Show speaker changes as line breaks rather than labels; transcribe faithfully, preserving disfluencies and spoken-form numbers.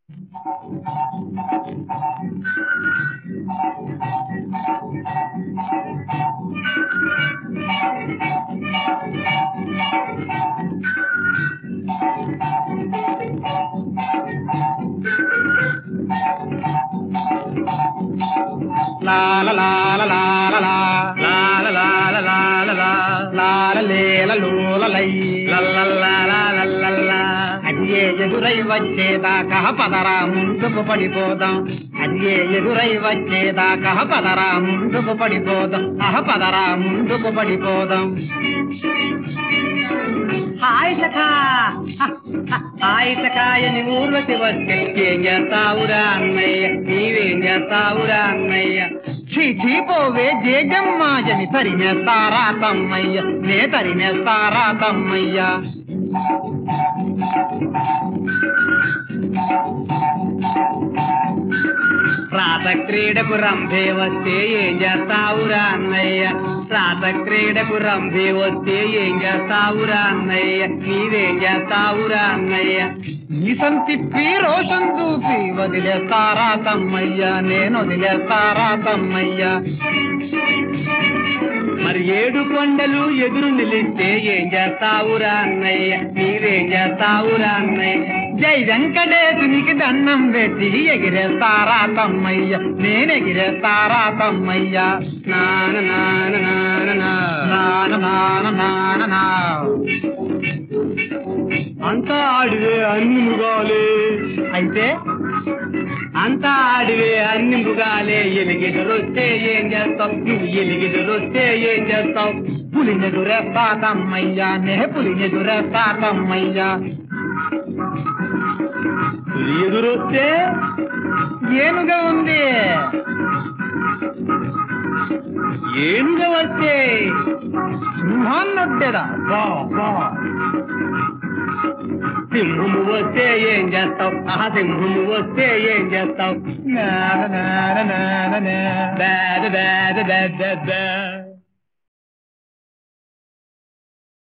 La la la la la la la la la la la la la la la లే లూలలై లల్లల్లాలా అది ఏ ఎదురై వచ్చేదాకా పదరా ముందుకు పడిపోదాం అది ఏ ఎదురై వచ్చేదాకా పదరా ముందుకు పడిపోదాం అహ పదరా ముందుకు పడిపోదాం హాయ్ సఖా హాయ్ సఖాయని ఊర్వశి వస్తే ఏం చేస్తావురా అన్నయ్య నీవేం చేస్తావురా అన్నయ్య చీ చీపోవే జేజమ్మాజని తరిమేస్తారా తమ్మయ్య నే తరిమేస్తారా తమ్మయ్య రాత క్రీడకు రంభే వస్తే ఏం చేస్తావురా అన్నయ్య రాత క్రీడకు రంభే వస్తే ఏం చేస్తావురా అన్నయ్య నీవేం చేస్తావురా అన్నయ్య ఈసం తిప్పి రోషన్ చూపి వదిలేస్తారా తమ్మయ్య నేను వదిలేస్తారా తమ్మయ్య మరి ఏడు కొండలు ఎదురు నిలిస్తే ఏం చేస్తావురా అన్నయ్య నీవేం చేస్తావురా అన్నయ్య జై వెంకటేశునికి దండం పెట్టి ఎగిరేస్తారా తమ్మయ్య నేను ఎగిరేస్తారా తమ్మయ్య నాన నాన నాన నాన నాన నాన నా అంతా ఆడివే అన్ని మృగాలే అయితే అంతా ఆడివే అన్ని మృగాలే ఎలిగిదరొస్తే ఏం చేస్తావు నువ్వు ఎలిగిదరొస్తే ఏం చేస్తావు పులినెదురేస్తా తమ్మయ్యా నే పులినెదురేస్తా తమ్మయ్యా పులి ఎదురొస్తే ఏనుగా ఉంది ఏనుగా వస్తే సింహాన్నొడ్డెదా బా బా సింహము వస్తే ఏం చేస్తావు ఆ సింహము వస్తే ఏం చేస్తావు